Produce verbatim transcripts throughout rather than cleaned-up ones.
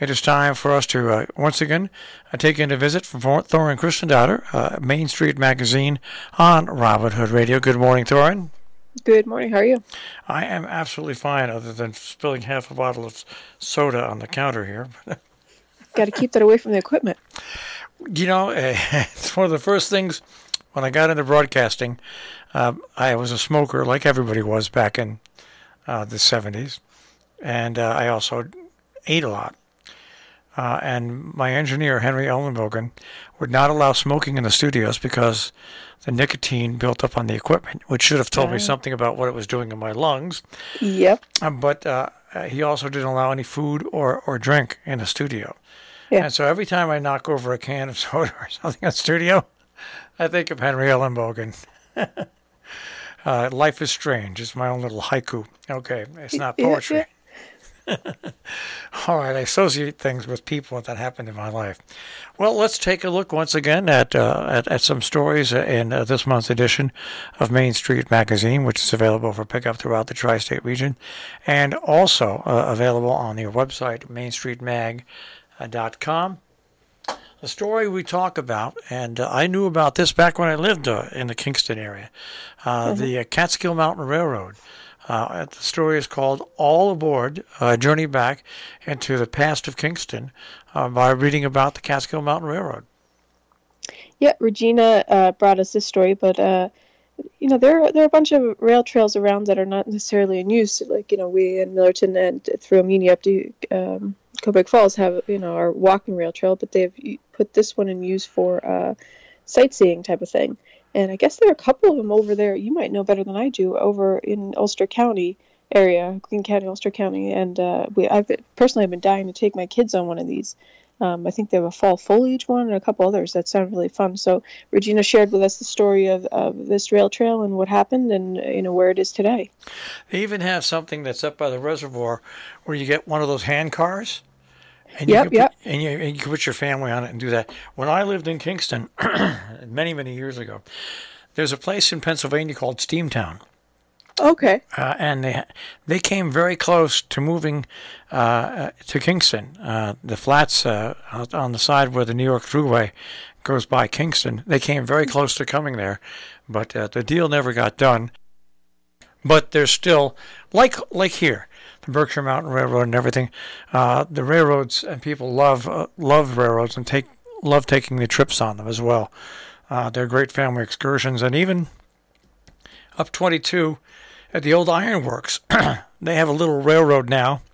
It is time for us to uh, once again uh, take in a visit from Thorin Christendotter, uh, Main Street Magazine on Robin Hood Radio. Good morning, Thorin. Good morning. How are you? I am absolutely fine, other than spilling half a bottle of soda on the counter here. Got to keep that away from the equipment. You know, uh, it's one of the first things when I got into broadcasting. Uh, I was a smoker, like everybody was back in uh, the seventies, and uh, I also ate a lot. Uh, and my engineer, Henry Ellenbogen, would not allow smoking in the studios because the nicotine built up on the equipment, which should have told uh, me something about what it was doing in my lungs. Yep. Um, but uh, he also didn't allow any food or, or drink in the studio. Yeah. And so every time I knock over a can of soda or something in the studio, I think of Henry Ellenbogen. uh, Life is strange. It's my own little haiku. Okay, it's not poetry. Yeah, yeah. All right, I associate things with people that happened in my life. Well, let's take a look once again at uh, at, at some stories in uh, this month's edition of Main Street Magazine, which is available for pickup throughout the tri-state region, and also uh, available on your website, main street mag dot com. The story we talk about, and uh, I knew about this back when I lived uh, in the Kingston area, uh, mm-hmm. the uh, Catskill Mountain Railroad. Uh, the story is called All Aboard, a Journey Back into the Past of Kingston uh, by reading about the Catskill Mountain Railroad. Yeah, Regina uh, brought us this story, but, uh, you know, there, there are a bunch of rail trails around that are not necessarily in use. Like, you know, we in Millerton and through Amenia up to um, Quebec Falls have, you know, our walking rail trail, but they've put this one in use for uh, sightseeing type of thing. And I guess there are a couple of them over there. You might know better than I do. Over in Ulster County area, Greene County, Ulster County, and uh, we. I've personally have been dying to take my kids on one of these. Um, I think they have a fall foliage one and a couple others that sound really fun. So Regina shared with us the story of, of this rail trail and what happened, and you know where it is today. They even have something that's up by the reservoir where you get one of those hand cars. And you, yep, can yep. put, and, you, and you can put your family on it and do that. When I lived in Kingston many, many years ago, there's a place in Pennsylvania called Steamtown. Okay. Uh, and they they came very close to moving uh, to Kingston. Uh, the flats uh, on the side where the New York Thruway goes by Kingston, they came very close to coming there, but uh, the deal never got done. But there's still, like like here, the Berkshire Mountain Railroad and everything. Uh, the railroads and people love uh, love railroads and take love taking the trips on them as well. Uh, they're great family excursions, and even up twenty-two at the old ironworks, they have a little railroad now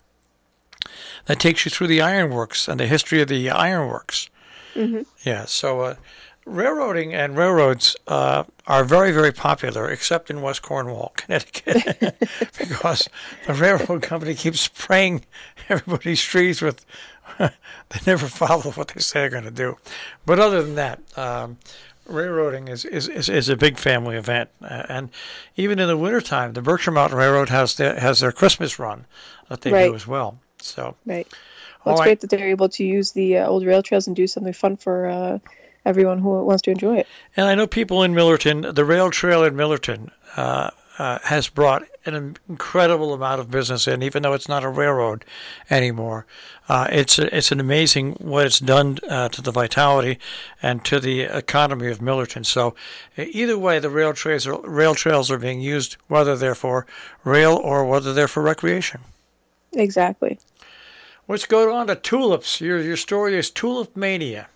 that takes you through the ironworks and the history of the ironworks. Mm-hmm. Yeah, so uh, railroading and railroads uh, are very, very popular, except in West Cornwall, Connecticut, because the railroad company keeps spraying everybody's streets with, they never follow what they say they're going to do. But other than that, um, railroading is, is, is, is a big family event. Uh, and even in the wintertime, the Berkshire Mountain Railroad has their, has their Christmas run that they right. do as well. So, right. Well, it's right. great that they're able to use the uh, old rail trails and do something fun for uh, everyone who wants to enjoy it. And I know people in Millerton, the rail trail in Millerton uh, uh, has brought an incredible amount of business in, even though it's not a railroad anymore. Uh, it's a, it's an amazing what it's done uh, to the vitality and to the economy of Millerton. So either way, the rail trails are, rail trails are being used, whether they're for rail or whether they're for recreation. Exactly. Let's go on to tulips. Your your story is Tulip Mania.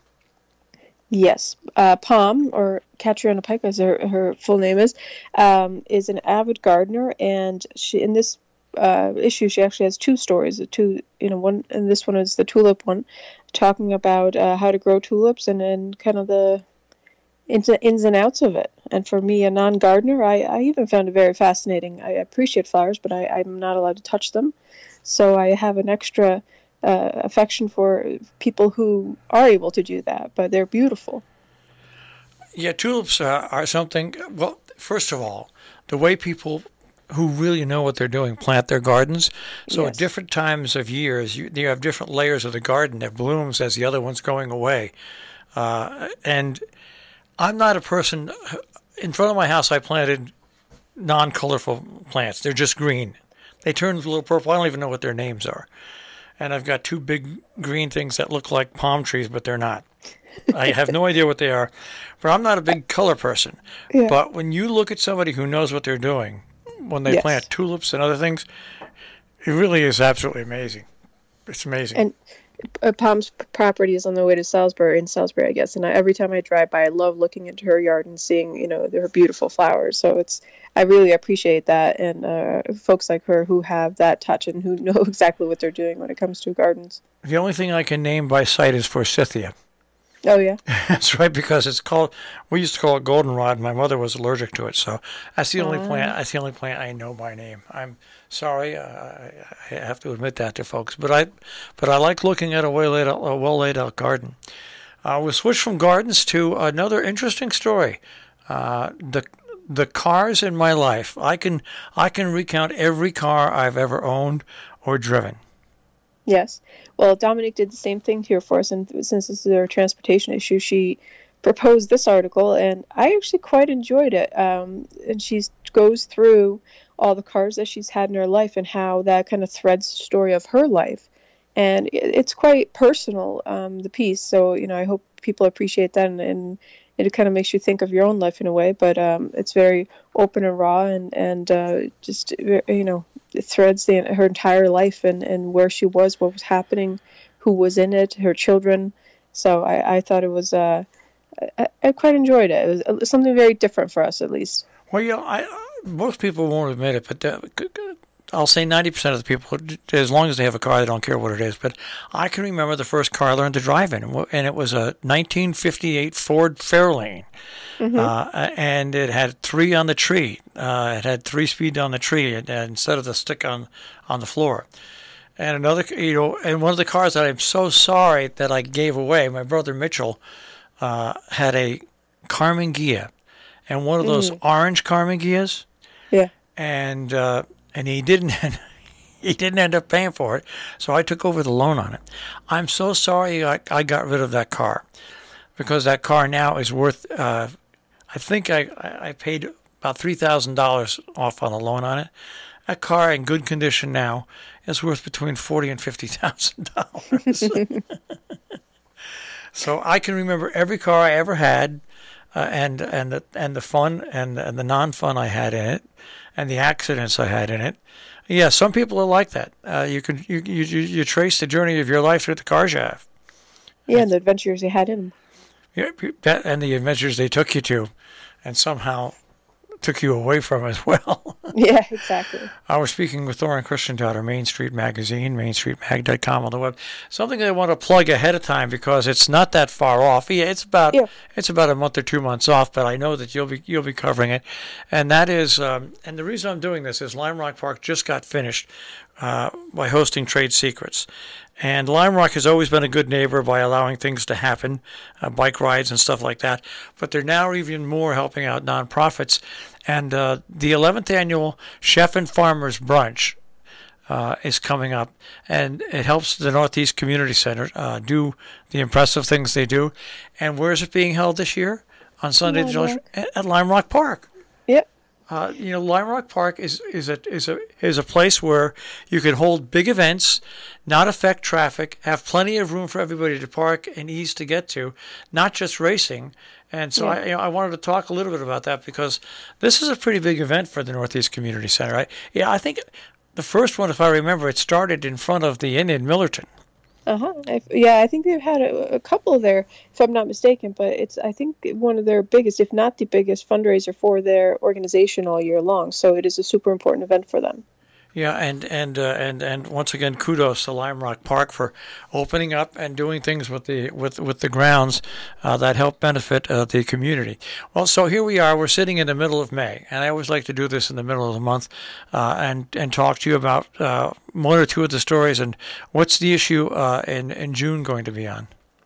Yes. Uh, Palm, or Catriona Pike, as her, her full name is, um, is an avid gardener, and she in this uh, issue she actually has two stories. Two, you know, one, and this one is the tulip one, talking about uh, how to grow tulips and, and kind of the ins, ins and outs of it. And for me, a non-gardener, I, I even found it very fascinating. I appreciate flowers, but I, I'm not allowed to touch them, so I have an extra Uh, affection for people who are able to do that, but they're beautiful. Yeah, tulips uh, are something, well, first of all, the way people who really know what they're doing plant their gardens. So yes. At different times of years, you, you have different layers of the garden that blooms as the other one's going away. Uh, and I'm not a person, in front of my house I planted non-colorful plants. They're just green. They turn a little purple. I don't even know what their names are. and I've got two big green things that look like palm trees, but they're not. I have no idea what they are, but I'm not a big color person. Yeah. But when you look at somebody who knows what they're doing, when they Yes. plant tulips and other things, it really is absolutely amazing. It's amazing. And uh, Palm's p- property is on the way to Salisbury, in Salisbury, I guess. And I, every time I drive by, I love looking into her yard and seeing, you know, her beautiful flowers. So it's, I really appreciate that, and uh, folks like her who have that touch and who know exactly what they're doing when it comes to gardens. The only thing I can name by sight is forsythia. Oh yeah. That's right, because it's called. We used to call it goldenrod. My mother was allergic to it, so that's the only Ah. plant. That's the only plant I know by name. I'm sorry, uh, I I have to admit that to folks, but I, but I like looking at a well laid out, a well laid out garden. Uh, we'll switch from gardens to another interesting story. Uh, the the cars in my life. I can I can recount every car I've ever owned or driven. Yes. Well, Dominique did the same thing here for us, and since this is a transportation issue, she proposed this article, and I actually quite enjoyed it. Um, and she goes through all the cars that she's had in her life and how that kind of threads the story of her life. And it, it's quite personal, um, the piece. So, you know, I hope people appreciate that, and, and it kind of makes you think of your own life in a way. But um, it's very open and raw, and, and uh, just, you know, it threads the, her entire life, and, and where she was, what was happening, who was in it, her children. So I, I thought it was, uh, I, I quite enjoyed it. It was, it was something very different for us, at least. Well, you know, I, most people won't admit it, but uh, I'll say ninety percent of the people, as long as they have a car, they don't care what it is. But I can remember the first car I learned to drive in, and it was a nineteen fifty-eight Ford Fairlane. Mm-hmm. Uh, and it had three on the tree. Uh, it had three speed on the tree and, and instead of the stick on, on the floor. And another, you know, and one of the cars that I'm so sorry that I gave away, my brother Mitchell uh, had a Carmen Ghia, and one of those mm. orange Carmen Ghias. Yeah. And uh, and he didn't he didn't end up paying for it, so I took over the loan on it. I'm so sorry I, I got rid of that car, because that car now is worth. Uh, I think I, I paid about three thousand dollars off on the loan on it. That car, in good condition now, is worth between forty and fifty thousand dollars. So I can remember every car I ever had, uh, and and the and the fun and and the non-fun I had in it, and the accidents I had in it. Yeah, some people are like that. Uh, you can you, you you trace the journey of your life through the cars you have. Yeah, and the adventures you had in them. Yeah, that, and the adventures they took you to, and somehow took you away from as well. Yeah, exactly. I was speaking with Thorin Christian, Main Street Magazine, main street mag dot com on the web. Something I want to plug ahead of time because it's not that far off. Yeah, it's about yeah. it's about a month or two months off, but I know that you'll be you'll be covering it, and that is um, and the reason I'm doing this is Lime Rock Park just got finished uh, by hosting Trade Secrets. And Lime Rock has always been a good neighbor by allowing things to happen, uh, bike rides and stuff like that. But they're now even more helping out nonprofits. And uh, the eleventh annual Chef and Farmers Brunch uh, is coming up. And it helps the Northeast Community Center uh, do the impressive things they do. And where is it being held this year? On Sunday, Lime at Lime Rock Park. Yep. Uh, you know, Lime Rock Park is is a is a is a place where you can hold big events, not affect traffic, have plenty of room for everybody to park and ease to get to, not just racing. And so yeah. I you know, I wanted to talk a little bit about that because this is a pretty big event for the Northeast Community Center. Right? Yeah, I think the first one, if I remember, it started in front of the Inn in Millerton. Uh-huh. Yeah, I think they've had a, a couple there, if I'm not mistaken, but it's, I think, one of their biggest, if not the biggest, fundraiser for their organization all year long. So it is a super important event for them. Yeah, and and uh, and and once again, kudos to Lime Rock Park for opening up and doing things with the with with the grounds uh, that help benefit uh, the community. Well, so here we are. We're sitting in the middle of May, and I always like to do this in the middle of the month, uh, and and talk to you about uh, one or two of the stories. And what's the issue uh, in in June going to be on?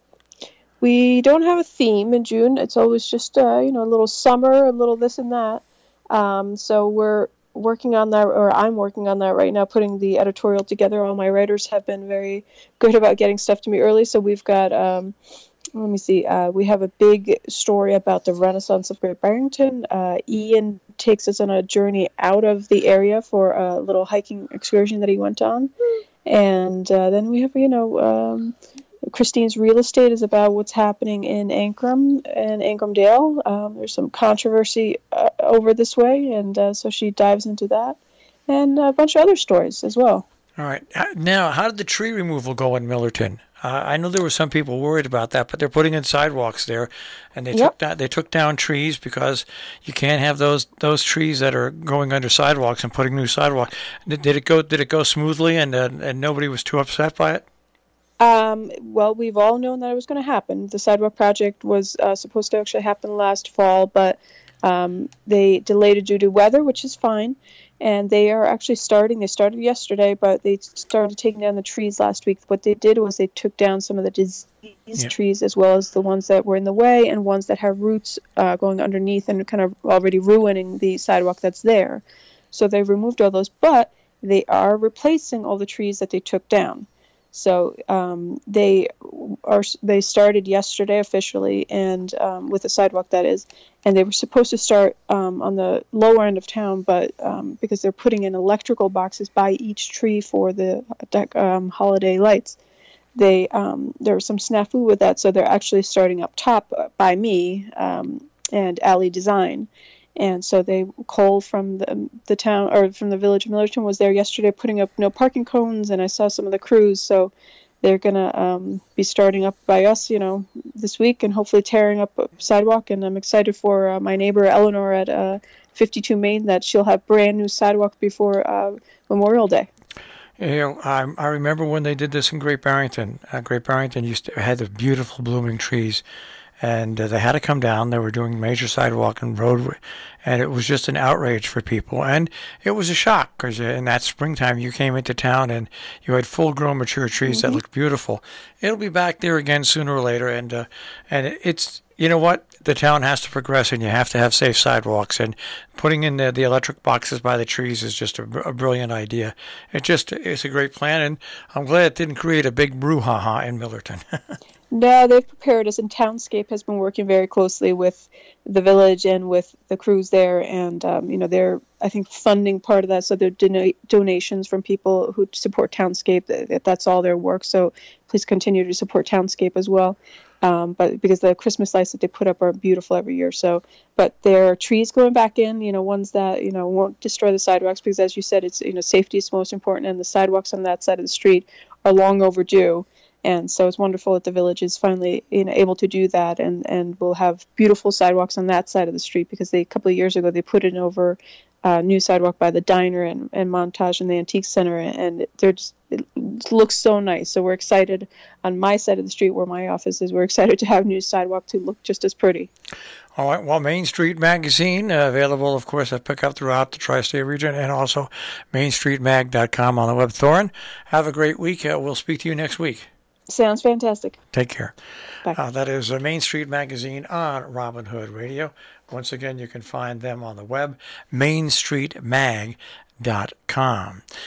We don't have a theme in June. It's always just uh, you know a little summer, a little this and that. Um, so we're working on that, or I'm working on that right now, putting the editorial together. All my writers have been very good about getting stuff to me early. So we've got, um, let me see, uh, we have a big story about the Renaissance of Great Barrington. Uh, Ian takes us on a journey out of the area for a little hiking excursion that he went on. And uh, then we have, you know, um, Christine's Real Estate is about what's happening in Ankrum and Ankrum-Dale. Um, there's some controversy uh, over this way, and uh, so she dives into that, and a bunch of other stories as well. All right. Now, how did the tree removal go in Millerton? Uh, I know there were some people worried about that, but they're putting in sidewalks there, and they Yep. took down they took down trees because you can't have those those trees that are going under sidewalks and putting new sidewalks. Did, did it go Did it go smoothly, and uh, and nobody was too upset by it? Um, well, we've all known that it was going to happen. The sidewalk project was uh, supposed to actually happen last fall, but um, they delayed it due to weather, which is fine. And they are actually starting. They started yesterday, but they started taking down the trees last week. What they did was they took down some of the diseased Yeah. trees, as well as the ones that were in the way and ones that have roots uh, going underneath and kind of already ruining the sidewalk that's there. So they removed all those, but they are replacing all the trees that they took down. So um, they are they started yesterday officially, and um, with the sidewalk that is, and they were supposed to start um, on the lower end of town, but um, because they're putting in electrical boxes by each tree for the um, holiday lights, they um, there was some snafu with that, so they're actually starting up top by me um, and Alley Design. And so they, Cole from the the town or from the village of Millerton was there yesterday putting up no parking cones, and I saw some of the crews. So they're gonna um, be starting up by us, you know, this week, and hopefully tearing up a sidewalk. And I'm excited for uh, my neighbor Eleanor at uh, fifty-two Main that she'll have brand new sidewalk before uh, Memorial Day. You know, I, I remember when they did this in Great Barrington. Uh, Great Barrington used to had the beautiful blooming trees, and uh, they had to come down. They were doing major sidewalk and roadway, and it was just an outrage for people. And it was a shock because in that springtime you came into town and you had full-grown mature trees Mm-hmm. that looked beautiful. It'll be back there again sooner or later, and uh, and it's you know what, the town has to progress, and you have to have safe sidewalks. And putting in the, the electric boxes by the trees is just a, a brilliant idea. It just it's a great plan, and I'm glad it didn't create a big brouhaha in Millerton. No, they've prepared us, and Townscape has been working very closely with the village and with the crews there, and um, you know they're I think funding part of that, so they're don- donations from people who support Townscape. That, that's all their work. So please continue to support Townscape as well, um, but because the Christmas lights that they put up are beautiful every year. So, but there are trees going back in, you know, ones that you know won't destroy the sidewalks because, as you said, it's you know safety is most important, and the sidewalks on that side of the street are long overdue. And so it's wonderful that the village is finally you know, able to do that, and, and we'll have beautiful sidewalks on that side of the street because they, a couple of years ago they put in over a uh, new sidewalk by the diner and, and Montage and the Antique Center, and they're just, it looks so nice. So we're excited on my side of the street where my office is. We're excited to have new sidewalk to look just as pretty. All right. Well, Main Street Magazine, uh, available, of course, at pickup throughout the tri-state region, and also main street mag dot com on the web. Thorin, have a great week. Uh, we'll speak to you next week. Sounds fantastic. Take care. Bye. Uh, that is uh, Main Street Magazine on Robin Hood Radio. Once again, you can find them on the web, main street mag dot com.